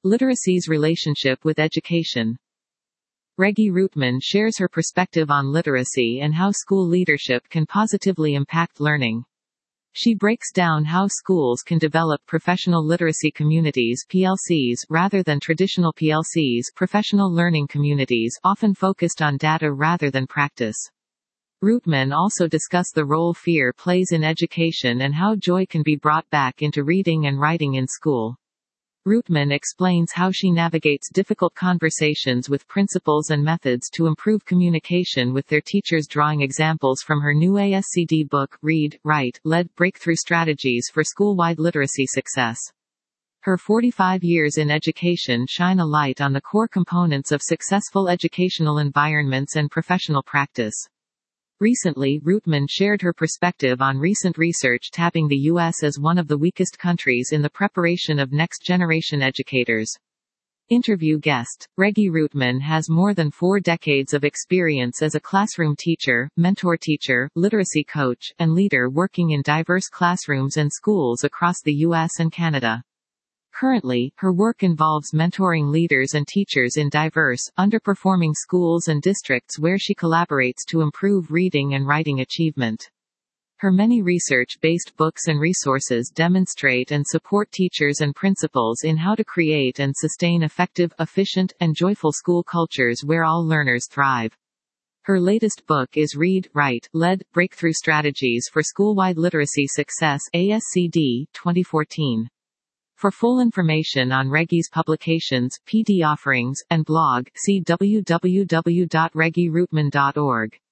Literacy's relationship with education. Reggie Rootman shares her perspective on literacy and how school leadership can positively impact learning. She breaks down how schools can develop professional literacy communities (PLCs) rather than traditional PLCs, professional learning communities, often focused on data rather than practice. Rootman also discuss the role fear plays in education and how joy can be brought back into reading and writing in school. Rootman explains how she navigates difficult conversations with principals and methods to improve communication with their teachers, drawing examples from her new ASCD book, Read, Write, Lead: Breakthrough Strategies for School-Wide Literacy Success. Her 45 years in education shine a light on the core components of successful educational environments and professional practice. Recently, Rootman shared her perspective on recent research tapping the U.S. as one of the weakest countries in the preparation of next-generation educators. Interview guest. Reggie Rootman has more than 4 decades of experience as a classroom teacher, mentor teacher, literacy coach, and leader working in diverse classrooms and schools across the U.S. and Canada. Currently, her work involves mentoring leaders and teachers in diverse, underperforming schools and districts where she collaborates to improve reading and writing achievement. Her many research-based books and resources demonstrate and support teachers and principals in how to create and sustain effective, efficient, and joyful school cultures where all learners thrive. Her latest book is Read, Write, Lead: Breakthrough Strategies for School-Wide Literacy Success, ASCD, 2014. For full information on Reggie's publications, PD offerings, and blog, see www.reggierootman.org.